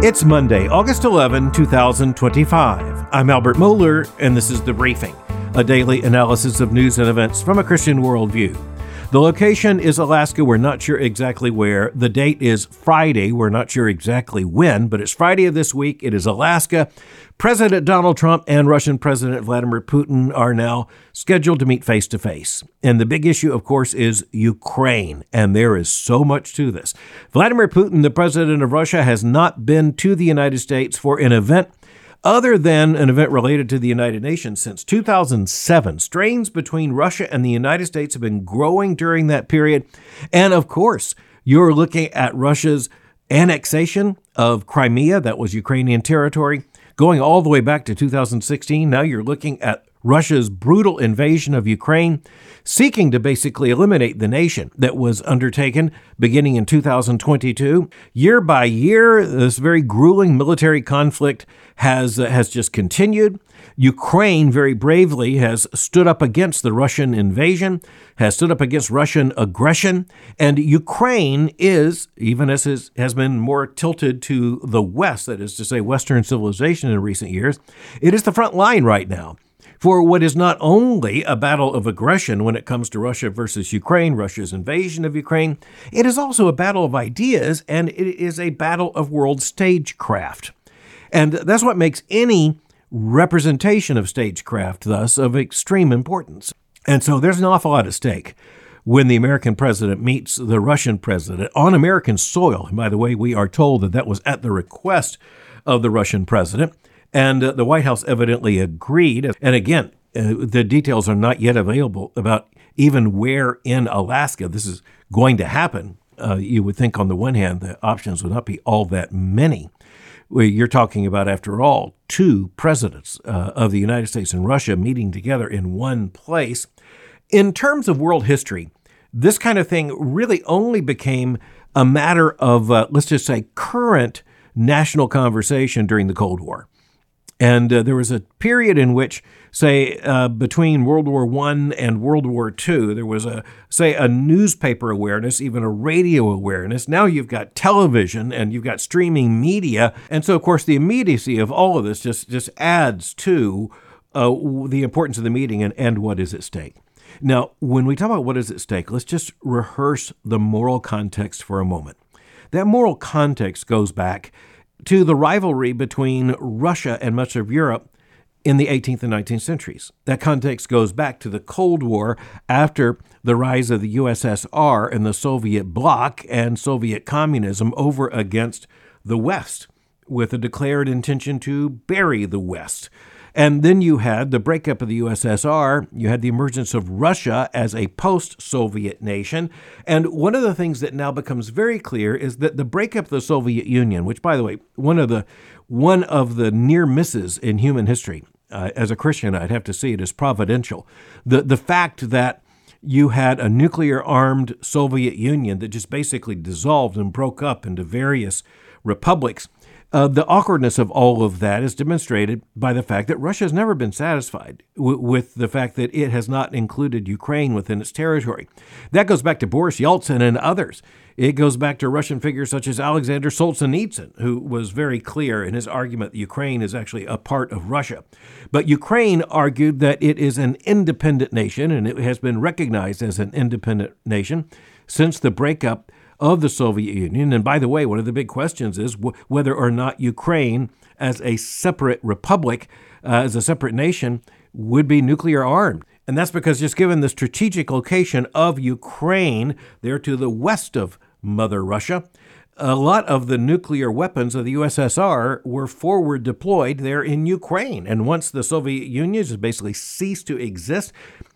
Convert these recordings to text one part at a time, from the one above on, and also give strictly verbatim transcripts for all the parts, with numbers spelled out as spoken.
It's Monday, August eleventh, twenty twenty-five. I'm Albert Mohler, and this is The Briefing, a daily analysis of news and events from a Christian worldview. The location is Alaska. We're not sure exactly where. The date is Friday. We're not sure exactly when, but it's Friday of this week. It is Alaska. President Donald Trump and Russian President Vladimir Putin are now scheduled to meet face to face. And the big issue, of course, is Ukraine. And there is so much to this. Vladimir Putin, the president of Russia, has not been to the United States for an event other than an event related to the United Nations since two thousand seven. Strains between Russia and the United States have been growing during that period. And of course, you're looking at Russia's annexation of Crimea, that was Ukrainian territory, going all the way back to two thousand sixteen. Now you're looking at Russia's brutal invasion of Ukraine, seeking to basically eliminate the nation that was undertaken beginning in two thousand twenty-two. Year by year, this very grueling military conflict has uh, has just continued. Ukraine very bravely has stood up against the Russian invasion, has stood up against Russian aggression, and Ukraine is, even as is, has been more tilted to the West, that is to say Western civilization in recent years, it is the front line right now for what is not only a battle of aggression when it comes to Russia versus Ukraine, Russia's invasion of Ukraine, it is also a battle of ideas, and it is a battle of world stagecraft. And that's what makes any representation of stagecraft, thus, of extreme importance. And so there's an awful lot at stake when the American president meets the Russian president on American soil. And by the way, we are told that that was at the request of the Russian president. And uh, the White House evidently agreed. And again, uh, the details are not yet available about even where in Alaska this is going to happen. Uh, you would think on the one hand, the options would not be all that many. You're talking about, after all, two presidents uh, of the United States and Russia meeting together in one place. In terms of world history, this kind of thing really only became a matter of, uh, let's just say, current national conversation during the Cold War. And uh, there was a period in which, say, uh, between World War One and World War Two, there was, a, say, a newspaper awareness, even a radio awareness. Now you've got television and you've got streaming media. And so, of course, the immediacy of all of this just, just adds to uh, the importance of the meeting and, and what is at stake. Now, when we talk about what is at stake, let's just rehearse the moral context for a moment. That moral context goes back to the rivalry between Russia and much of Europe in the eighteenth and nineteenth centuries. That context goes back to the Cold War after the rise of the U S S R and the Soviet bloc and Soviet communism over against the West, with a declared intention to bury the West. And then you had the breakup of the U S S R, you had the emergence of Russia as a post-Soviet nation. And one of the things that now becomes very clear is that the breakup of the Soviet Union, which, by the way, one of the one of the near misses in human history, uh, as a Christian, I'd have to see it as providential. The, the fact that you had a nuclear-armed Soviet Union that just basically dissolved and broke up into various republics. Uh, the awkwardness of all of that is demonstrated by the fact that Russia has never been satisfied w- with the fact that it has not included Ukraine within its territory. That goes back to Boris Yeltsin and others. It goes back to Russian figures such as Alexander Solzhenitsyn, who was very clear in his argument that Ukraine is actually a part of Russia. But Ukraine argued that it is an independent nation, and it has been recognized as an independent nation since the breakup of the Soviet Union. And by the way, one of the big questions is w- whether or not Ukraine, as a separate republic, uh, as a separate nation, would be nuclear armed. And that's because just given the strategic location of Ukraine, there to the west of Mother Russia, a lot of the nuclear weapons of the U S S R were forward deployed there in Ukraine. And once the Soviet Union has basically ceased to exist,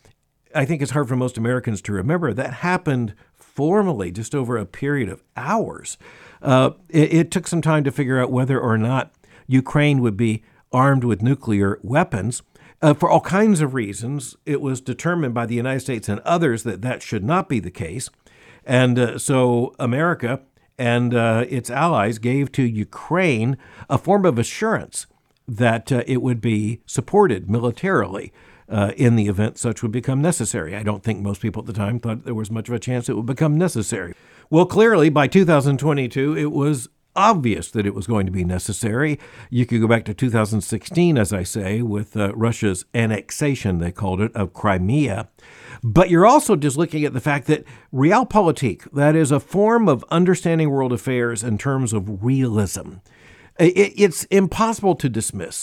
I think it's hard for most Americans to remember that happened formally just over a period of hours. Uh, it, it took some time to figure out whether or not Ukraine would be armed with nuclear weapons. Uh, for all kinds of reasons, it was determined by the United States and others that that should not be the case. And uh, so America and uh, its allies gave to Ukraine a form of assurance that uh, it would be supported militarily uh, in the event such would become necessary. I don't think most people at the time thought there was much of a chance it would become necessary. Well, clearly, by two thousand twenty-two, it was obvious that it was going to be necessary. You could go back to two thousand sixteen, as I say, with uh, Russia's annexation, they called it, of Crimea. But you're also just looking at the fact that realpolitik, that is a form of understanding world affairs in terms of realism, it, it's impossible to dismiss.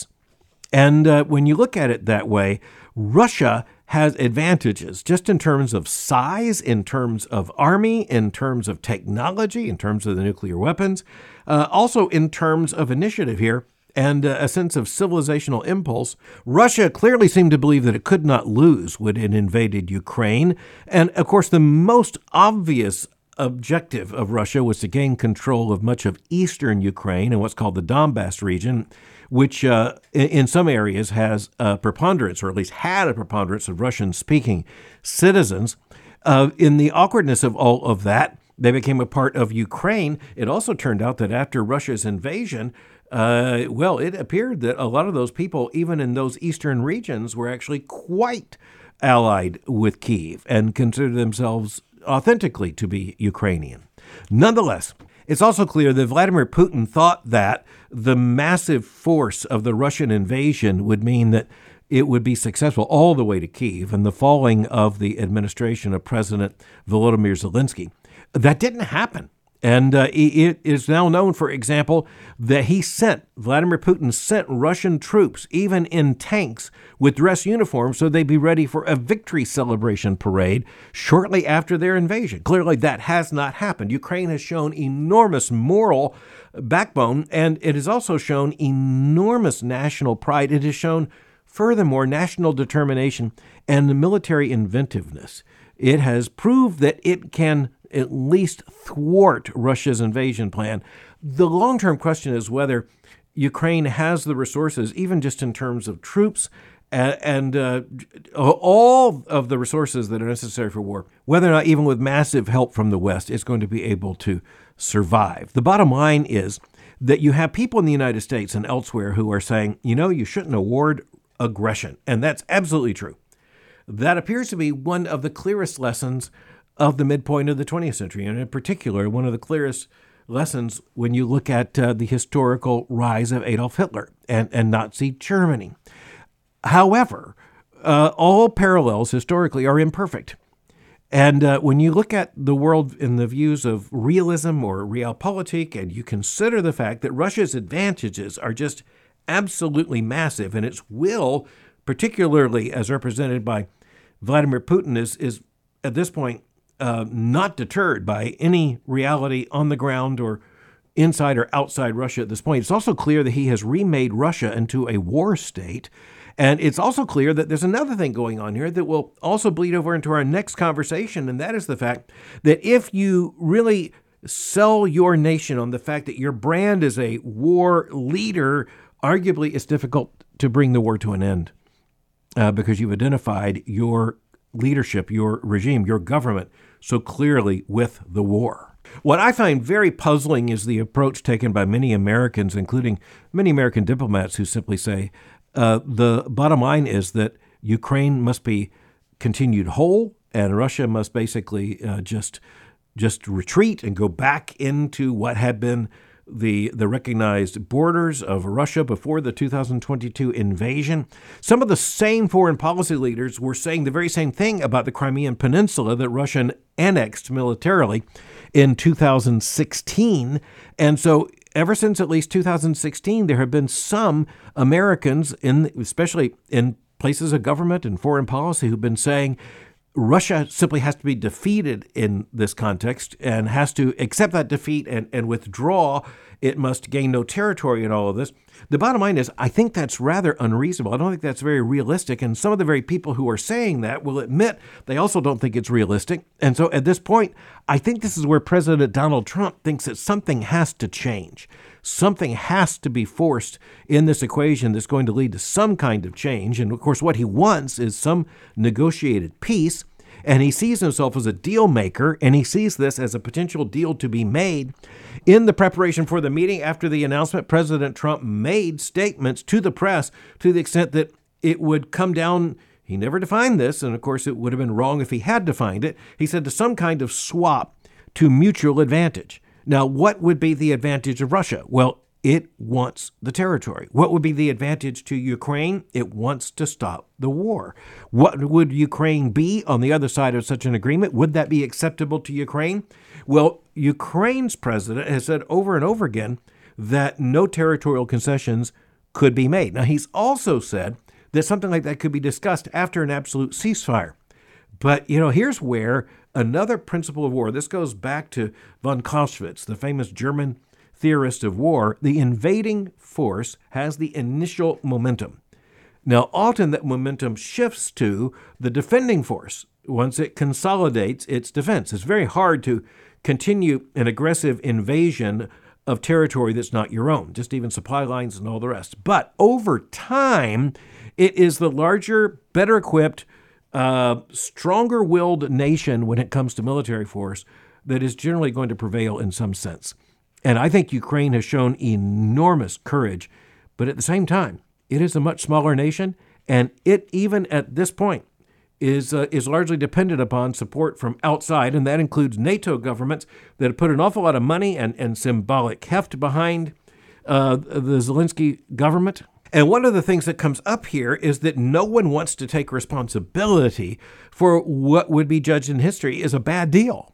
And uh, when you look at it that way, Russia has advantages just in terms of size, in terms of army, in terms of technology, in terms of the nuclear weapons, uh, also in terms of initiative here and uh, a sense of civilizational impulse. Russia clearly seemed to believe that it could not lose when it invaded Ukraine. And of course, the most obvious objective of Russia was to gain control of much of eastern Ukraine and what's called the Donbass region, which uh, in some areas has a preponderance, or at least had a preponderance, of Russian-speaking citizens. Uh, in the awkwardness of all of that, they became a part of Ukraine. It also turned out that after Russia's invasion, uh, well, it appeared that a lot of those people, even in those eastern regions, were actually quite allied with Kyiv and considered themselves authentically to be Ukrainian. Nonetheless, it's also clear that Vladimir Putin thought that the massive force of the Russian invasion would mean that it would be successful all the way to Kyiv and the falling of the administration of President Volodymyr Zelensky. That didn't happen. And uh, it is now known, for example, that he sent, Vladimir Putin sent Russian troops, even in tanks, with dress uniforms so they'd be ready for a victory celebration parade shortly after their invasion. Clearly, that has not happened. Ukraine has shown enormous moral backbone, and it has also shown enormous national pride. It has shown, furthermore, national determination and military inventiveness. It has proved that it can at least thwart Russia's invasion plan. The long-term question is whether Ukraine has the resources, even just in terms of troops and, and uh, all of the resources that are necessary for war, whether or not, even with massive help from the West, it's going to be able to survive. The bottom line is that you have people in the United States and elsewhere who are saying, you know, you shouldn't award aggression. And that's absolutely true. That appears to be one of the clearest lessons of the midpoint of the twentieth century, and in particular, one of the clearest lessons when you look at uh, the historical rise of Adolf Hitler and, and Nazi Germany. However, uh, all parallels historically are imperfect. And uh, when you look at the world in the views of realism or realpolitik, and you consider the fact that Russia's advantages are just absolutely massive, and its will, particularly as represented by Vladimir Putin, is, is at this point Uh, not deterred by any reality on the ground or inside or outside Russia at this point. It's also clear that he has remade Russia into a war state. And it's also clear that there's another thing going on here that will also bleed over into our next conversation, and that is the fact that if you really sell your nation on the fact that your brand is a war leader, arguably it's difficult to bring the war to an end uh, because you've identified your leadership, your regime, your government so clearly with the war. What I find very puzzling is the approach taken by many Americans, including many American diplomats, who simply say uh, the bottom line is that Ukraine must be continued whole and Russia must basically uh, just just retreat and go back into what had been the the recognized borders of Russia before the two thousand twenty-two invasion. Some of the same foreign policy leaders were saying the very same thing about the Crimean Peninsula that Russia annexed militarily in two thousand sixteen. And so ever since at least two thousand sixteen, there have been some Americans, in especially in places of government and foreign policy, who've been saying Russia simply has to be defeated in this context and has to accept that defeat and, and withdraw. It must gain no territory in all of this. The bottom line is, I think that's rather unreasonable. I don't think that's very realistic. And some of the very people who are saying that will admit they also don't think it's realistic. And so at this point, I think this is where President Donald Trump thinks that something has to change. Something has to be forced in this equation that's going to lead to some kind of change. And of course, what he wants is some negotiated peace. And he sees himself as a deal maker, and he sees this as a potential deal to be made. In the preparation for the meeting, after the announcement, President Trump made statements to the press to the extent that it would come down, he never defined this, and of course it would have been wrong if he had defined it. He said to some kind of swap to mutual advantage. Now, what would be the advantage of Russia? Well, it wants the territory. What would be the advantage to Ukraine? It wants to stop the war. What would Ukraine be on the other side of such an agreement? Would that be acceptable to Ukraine? Well, Ukraine's president has said over and over again that no territorial concessions could be made. Now, he's also said that something like that could be discussed after an absolute ceasefire. But, you know, here's where another principle of war, this goes back to von Clausewitz, the famous German theorist of war. The invading force has the initial momentum. Now, often that momentum shifts to the defending force once it consolidates its defense. It's very hard to continue an aggressive invasion of territory that's not your own, just even supply lines and all the rest. But over time, it is the larger, better equipped, uh, stronger-willed nation when it comes to military force that is generally going to prevail in some sense. And I think Ukraine has shown enormous courage, but at the same time, it is a much smaller nation, and it, even at this point, is uh, is largely dependent upon support from outside, and that includes NATO governments that have put an awful lot of money and, and symbolic heft behind uh, the Zelensky government. And one of the things that comes up here is that no one wants to take responsibility for what would be judged in history as a bad deal.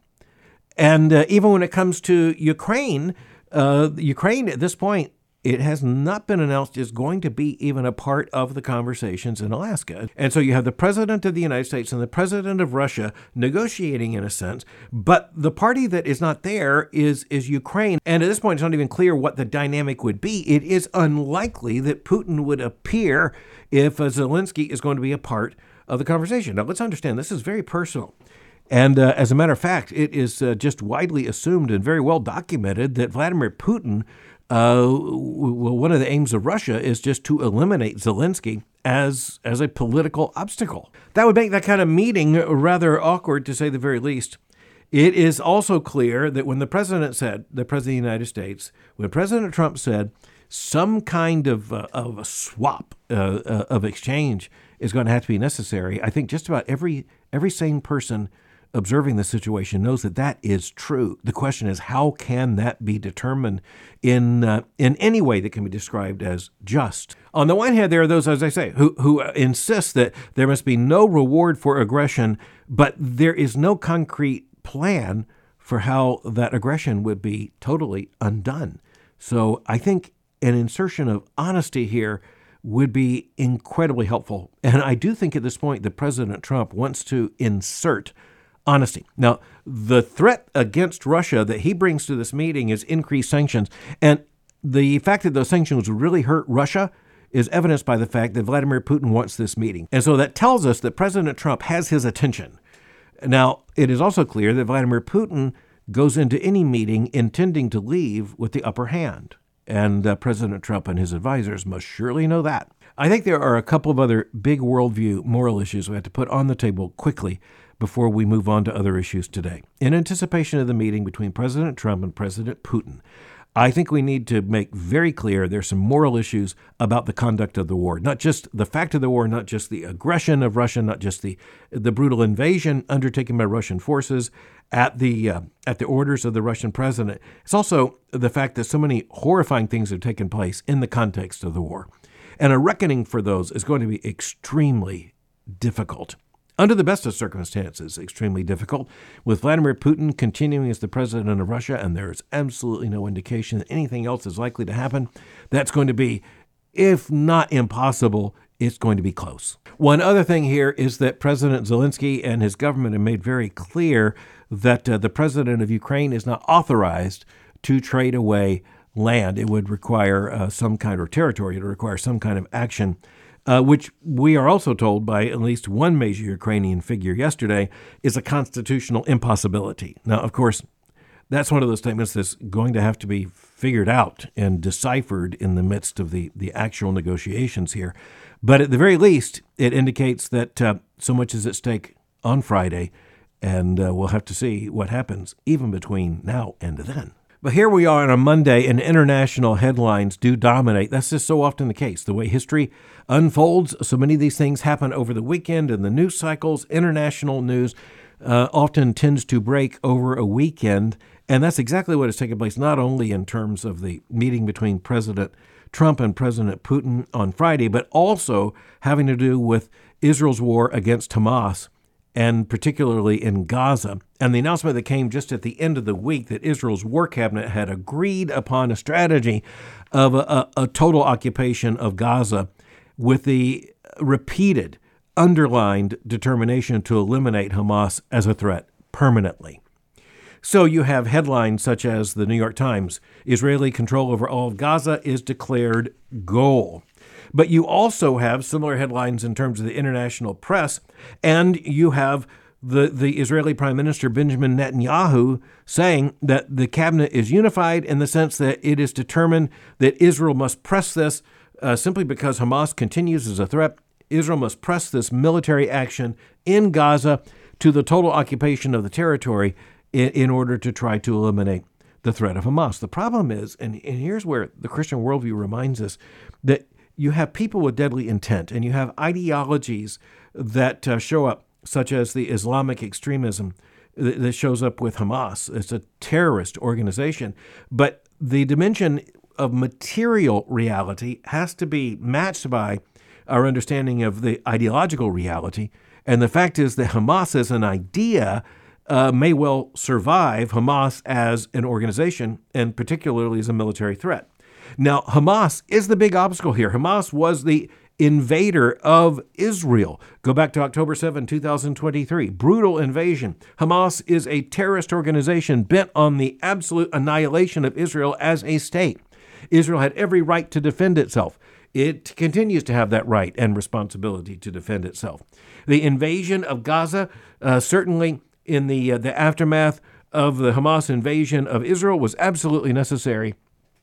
And uh, even when it comes to Ukraine, uh, Ukraine at this point, it has not been announced is going to be even a part of the conversations in Alaska. And so you have the president of the United States and the president of Russia negotiating in a sense, but the party that is not there is, is Ukraine. And at this point, it's not even clear what the dynamic would be. It is unlikely that Putin would appear if uh, Zelensky is going to be a part of the conversation. Now, let's understand, this is very personal. And uh, as a matter of fact, it is uh, just widely assumed and very well documented that Vladimir Putin, uh, well, one of the aims of Russia is just to eliminate Zelensky as as a political obstacle. That would make that kind of meeting rather awkward, to say the very least. It is also clear that when the president said, the president of the United States, when President Trump said some kind of, uh, of a swap uh, uh, of exchange is going to have to be necessary, I think just about every every sane person observing the situation knows that that is true. The question is, how can that be determined in uh, in any way that can be described as just? On the one hand, there are those, as I say, who, who insist that there must be no reward for aggression, but there is no concrete plan for how that aggression would be totally undone. So I think an insertion of honesty here would be incredibly helpful. And I do think at this point that President Trump wants to insert honesty. Now, the threat against Russia that he brings to this meeting is increased sanctions. And the fact that those sanctions really hurt Russia is evidenced by the fact that Vladimir Putin wants this meeting. And so that tells us that President Trump has his attention. Now, it is also clear that Vladimir Putin goes into any meeting intending to leave with the upper hand. And uh, President Trump and his advisors must surely know that. I think there are a couple of other big worldview moral issues we have to put on the table quickly before we move on to other issues today. In anticipation of the meeting between President Trump and President Putin, I think we need to make very clear there's some moral issues about the conduct of the war, not just the fact of the war, not just the aggression of Russia, not just the the brutal invasion undertaken by Russian forces at the uh, at the orders of the Russian president. It's also the fact that so many horrifying things have taken place in the context of the war. And a reckoning for those is going to be extremely difficult. Under the best of circumstances, extremely difficult, with Vladimir Putin continuing as the president of Russia, and there is absolutely no indication that anything else is likely to happen. That's going to be, if not impossible, it's going to be close. One other thing here is that President Zelensky and his government have made very clear that uh, the president of Ukraine is not authorized to trade away land. It would require uh, some kind of territory. It would require some kind of action. Uh, which we are also told by at least one major Ukrainian figure yesterday is a constitutional impossibility. Now, of course, that's one of those statements that's going to have to be figured out and deciphered in the midst of the, the actual negotiations here. But at the very least, it indicates that uh, so much is at stake on Friday, and uh, we'll have to see what happens even between now and then. But here we are on a Monday, and international headlines do dominate. That's just so often the case. The way history unfolds, so many of these things happen over the weekend, and the news cycles, international news, uh, often tends to break over a weekend. And that's exactly what has taken place, not only in terms of the meeting between President Trump and President Putin on Friday, but also having to do with Israel's war against Hamas, and particularly in Gaza. And the announcement that came just at the end of the week that Israel's war cabinet had agreed upon a strategy of a, a, a total occupation of Gaza with the repeated, underlined determination to eliminate Hamas as a threat permanently. So you have headlines such as the New York Times, Israeli control over all of Gaza is declared goal. But you also have similar headlines in terms of the international press, and you have the, the Israeli Prime Minister Benjamin Netanyahu saying that the cabinet is unified in the sense that it is determined that Israel must press this uh, simply because Hamas continues as a threat. Israel must press this military action in Gaza to the total occupation of the territory in, in order to try to eliminate the threat of Hamas. The problem is, and, and here's where the Christian worldview reminds us, that you have people with deadly intent, and you have ideologies that uh, show up, such as the Islamic extremism th- that shows up with Hamas. It's a terrorist organization. But the dimension of material reality has to be matched by our understanding of the ideological reality. And the fact is that Hamas as an idea uh, may well survive Hamas as an organization, and particularly as a military threat. Now, Hamas is the big obstacle here. Hamas was the invader of Israel. Go back to October seventh, twenty twenty-three. Brutal invasion. Hamas is a terrorist organization bent on the absolute annihilation of Israel as a state. Israel had every right to defend itself. It continues to have that right and responsibility to defend itself. The invasion of Gaza, uh, certainly in the uh, the aftermath of the Hamas invasion of Israel, was absolutely necessary.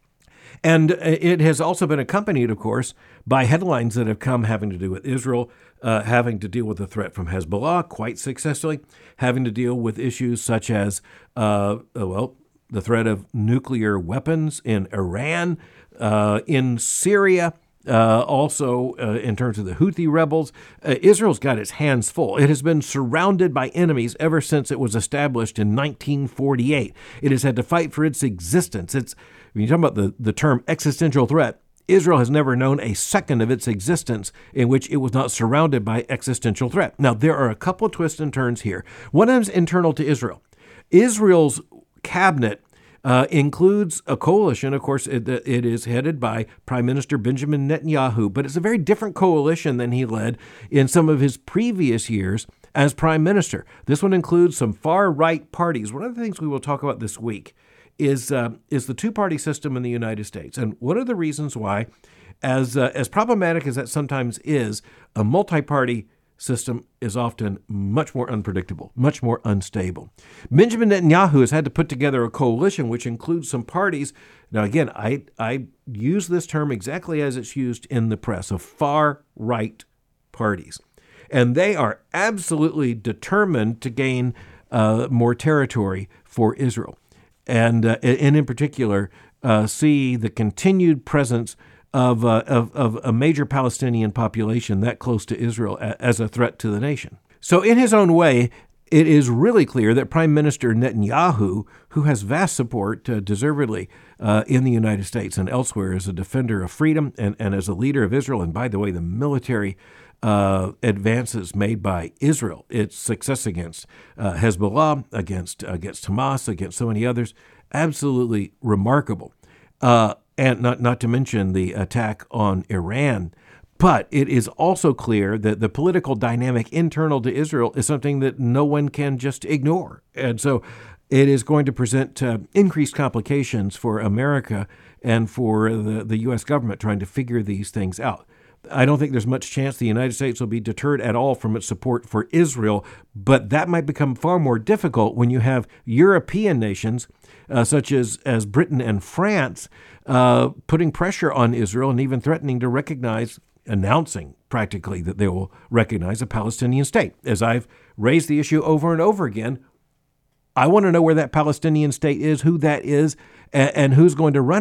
And it has also been accompanied, of course, by headlines that have come having to do with Israel, uh, having to deal with the threat from Hezbollah quite successfully, having to deal with issues such as, uh, well, the threat of nuclear weapons in Iran, uh, in Syria, uh, also uh, in terms of the Houthi rebels. Uh, Israel's got its hands full. It has been surrounded by enemies ever since it was established in nineteen forty-eight. It has had to fight for its existence. It's When you talk about the, the term existential threat, Israel has never known a second of its existence in which it was not surrounded by existential threat. Now, there are a couple of twists and turns here. One of them is internal to Israel. Israel's cabinet uh, includes a coalition. Of course, it, it is headed by Prime Minister Benjamin Netanyahu, but it's a very different coalition than he led in some of his previous years as prime minister. This one includes some far-right parties. One of the things we will talk about this week is uh, is the two-party system in the United States. And one of the reasons why, as uh, as problematic as that sometimes is, a multi-party system is often much more unpredictable, much more unstable. Benjamin Netanyahu has had to put together a coalition which includes some parties. Now, again, I, I use this term exactly as it's used in the press, of far-right parties. And they are absolutely determined to gain uh, more territory for Israel. And, uh, and in particular, uh, see the continued presence of, uh, of of a major Palestinian population that close to Israel a, as a threat to the nation. So in his own way, it is really clear that Prime Minister Netanyahu, who has vast support, uh, deservedly, uh, in the United States and elsewhere as a defender of freedom and, and as a leader of Israel, and by the way, the military Uh, advances made by Israel, its success against uh, Hezbollah, against against Hamas, against so many others, absolutely remarkable. Uh, and not not to mention the attack on Iran. But it is also clear that the political dynamic internal to Israel is something that no one can just ignore. And so it is going to present uh, increased complications for America and for the, the U S government trying to figure these things out. I don't think there's much chance the United States will be deterred at all from its support for Israel, but that might become far more difficult when you have European nations, uh, such as, as Britain and France, uh, putting pressure on Israel and even threatening to recognize, announcing practically that they will recognize a Palestinian state. As I've raised the issue over and over again, I want to know where that Palestinian state is, who that is, and, and who's going to run it.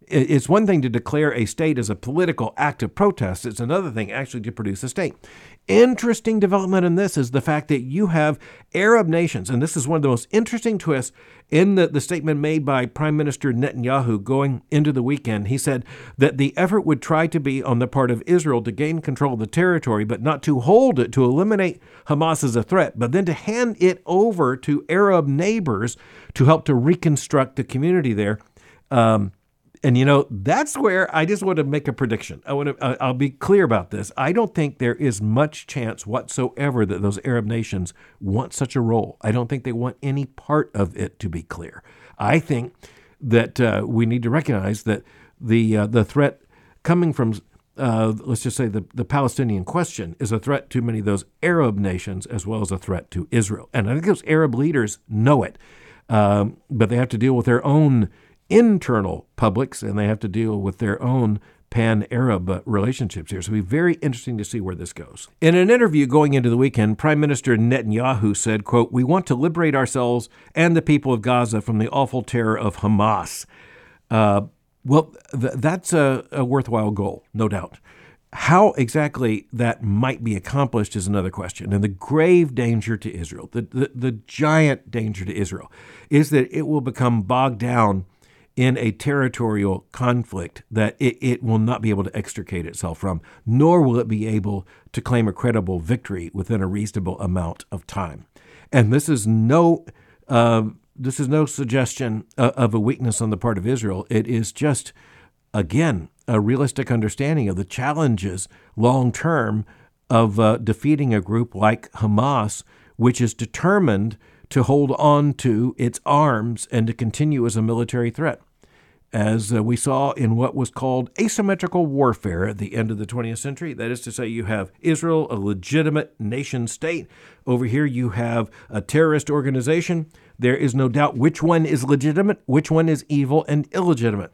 It's one thing to declare a state as a political act of protest. It's another thing actually to produce a state. Interesting development in this is the fact that you have Arab nations, and this is one of the most interesting twists in the, the statement made by Prime Minister Netanyahu going into the weekend. He said that the effort would try to be on the part of Israel to gain control of the territory, but not to hold it, to eliminate Hamas as a threat, but then to hand it over to Arab neighbors to help to reconstruct the community there. Um, And, you know, that's where I just want to make a prediction. I want to, I'll be clear about this. I don't think there is much chance whatsoever that those Arab nations want such a role. I don't think they want any part of it to be clear. I think that uh, we need to recognize that the uh, the threat coming from, uh, let's just say, the, the Palestinian question is a threat to many of those Arab nations as well as a threat to Israel. And I think those Arab leaders know it, um, but they have to deal with their own internal publics, and they have to deal with their own pan-Arab uh, relationships here. So it'll be very interesting to see where this goes. In an interview going into the weekend, Prime Minister Netanyahu said, quote, "We want to liberate ourselves and the people of Gaza from the awful terror of Hamas." Uh, well, th- that's a, a worthwhile goal, no doubt. How exactly that might be accomplished is another question. And the grave danger to Israel, the, the, the giant danger to Israel, is that it will become bogged down in a territorial conflict that it, it will not be able to extricate itself from, nor will it be able to claim a credible victory within a reasonable amount of time. And this is no uh, this is no suggestion uh, of a weakness on the part of Israel. It is just, again, a realistic understanding of the challenges long-term of uh, defeating a group like Hamas, which is determined to hold on to its arms and to continue as a military threat. As uh, we saw in what was called asymmetrical warfare at the end of the twentieth century. That is to say, you have Israel, a legitimate nation state. Over here, you have a terrorist organization. There is no doubt which one is legitimate, which one is evil and illegitimate.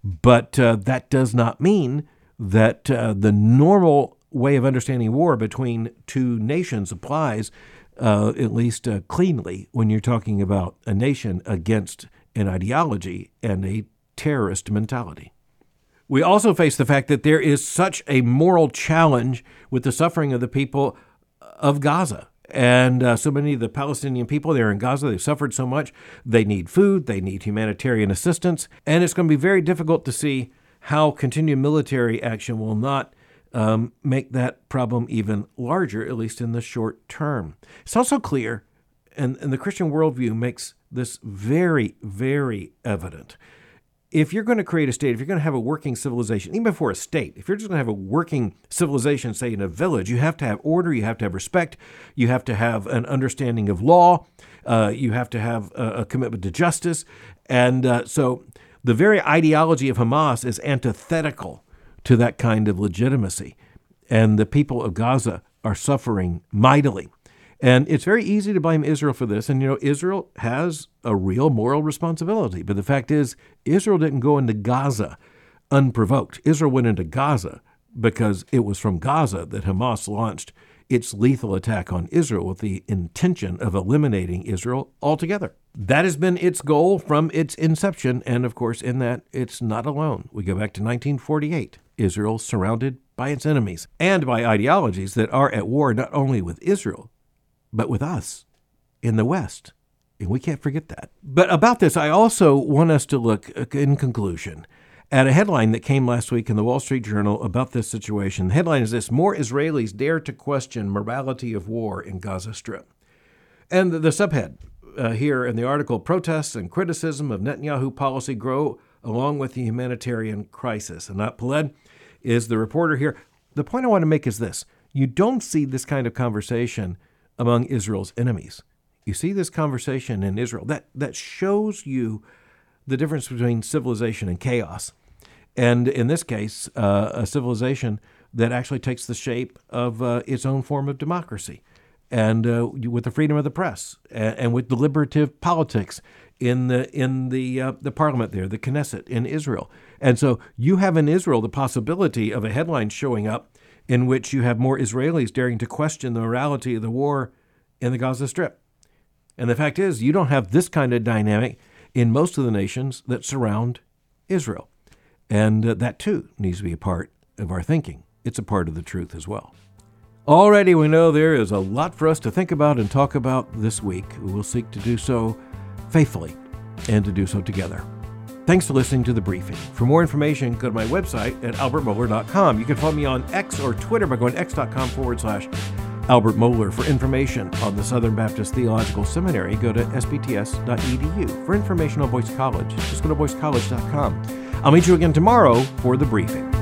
But uh, that does not mean that uh, the normal way of understanding war between two nations applies, uh, at least uh, cleanly, when you're talking about a nation against an ideology and a terrorist mentality. We also face the fact that there is such a moral challenge with the suffering of the people of Gaza. And uh, so many of the Palestinian people there in Gaza, they've suffered so much. They need food, they need humanitarian assistance, and it's going to be very difficult to see how continued military action will not um, make that problem even larger, at least in the short term. It's also clear, and, and the Christian worldview makes this very, very evident. If you're going to create a state, if you're going to have a working civilization, even before a state, if you're just going to have a working civilization, say in a village, you have to have order, you have to have respect, you have to have an understanding of law, uh, you have to have a, a commitment to justice. And uh, so the very ideology of Hamas is antithetical to that kind of legitimacy. And the people of Gaza are suffering mightily. And it's very easy to blame Israel for this. And, you know, Israel has a real moral responsibility. But the fact is, Israel didn't go into Gaza unprovoked. Israel went into Gaza because it was from Gaza that Hamas launched its lethal attack on Israel with the intention of eliminating Israel altogether. That has been its goal from its inception. And, of course, in that, it's not alone. We go back to nineteen forty-eight. Israel surrounded by its enemies and by ideologies that are at war not only with Israel, but with us in the West. And we can't forget that. But about this, I also want us to look, in conclusion, at a headline that came last week in the Wall Street Journal about this situation. The headline is this: more Israelis dare to question morality of war in Gaza Strip. And the, the subhead uh, here in the article, protests and criticism of Netanyahu policy grow along with the humanitarian crisis. Anat Peled is the reporter here. The point I want to make is this: you don't see this kind of conversation among Israel's enemies. You see this conversation in Israel. That that shows you the difference between civilization and chaos. And in this case, uh, a civilization that actually takes the shape of uh, its own form of democracy, and uh, with the freedom of the press, and, and with deliberative politics in the in the uh, the parliament there, the Knesset in Israel. And so you have in Israel the possibility of a headline showing up in which you have more Israelis daring to question the morality of the war in the Gaza Strip. And the fact is, you don't have this kind of dynamic in most of the nations that surround Israel. And uh, that, too, needs to be a part of our thinking. It's a part of the truth as well. Already we know there is a lot for us to think about and talk about this week. We'll seek to do so faithfully and to do so together. Thanks for listening to The Briefing. For more information, go to my website at albert mohler dot com. You can follow me on X or Twitter by going to x.com forward slash Albert Mohler. For information on the Southern Baptist Theological Seminary, go to s b t s dot e d u. For information on Boyce College, just go to boyce college dot com. I'll meet you again tomorrow for The Briefing.